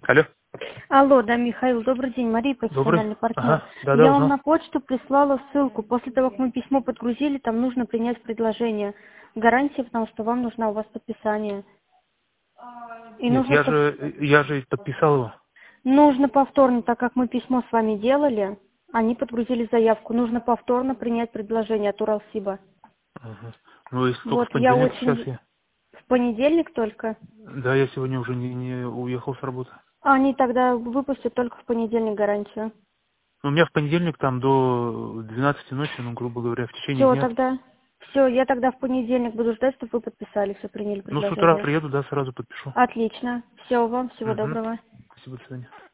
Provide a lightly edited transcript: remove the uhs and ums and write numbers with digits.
Алло. Алло, да, Михаил, добрый день, Мария, Добрый. профессиональный партнер. Ага, да, Я вам узнал. на почту прислала ссылку. После того, как мы письмо подгрузили, там нужно принять предложение. Гарантия, потому что вам нужна у вас подписание. И Нет, я же подписал его. нужно повторно, так как мы письмо с вами делали, они подгрузили заявку. Нужно повторно принять предложение от Уралсиба. Ага. Ну, если только в Вот, я понедельник сейчас очень... я. В понедельник только? Да, я сегодня уже не уехал с работы. Они тогда выпустят только в понедельник гарантию. У меня в понедельник там до 12 ночи, ну, грубо говоря, в течение Все, дня. тогда... Все, я тогда в понедельник буду ждать, чтобы вы подписали, все приняли Ну, с утра предложение. приеду, да, сразу подпишу. Отлично. Все, вам всего Угу. доброго. Спасибо, до свидания.